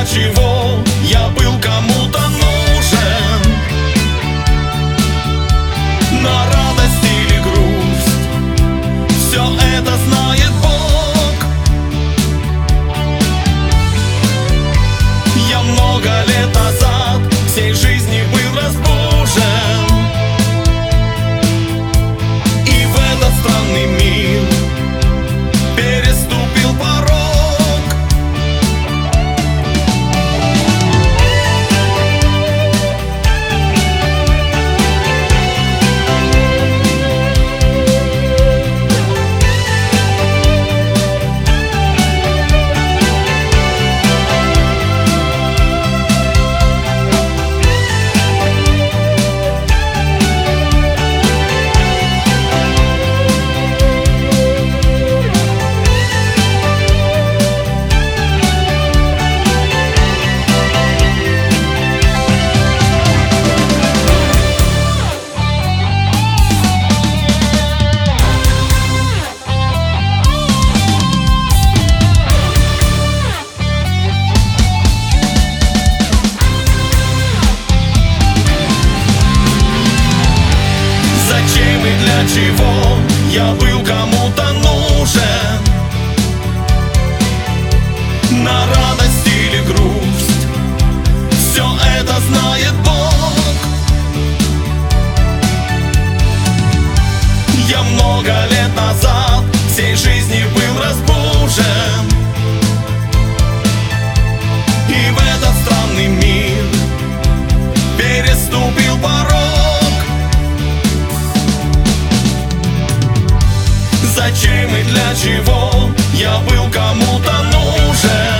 для чего я был кому-то нужен? На радость или грусть, все это знает Бог. Я много лет назад всей жизни был разбужен, и в этот странный мир переступил порог. Зачем и для чего я был кому-то нужен? На радость или грусть, все это знает Бог. Я много лет назад всей жизни был разбужен, и в этот странный мир переступил порог. Зачем и для чего я был кому-то нужен?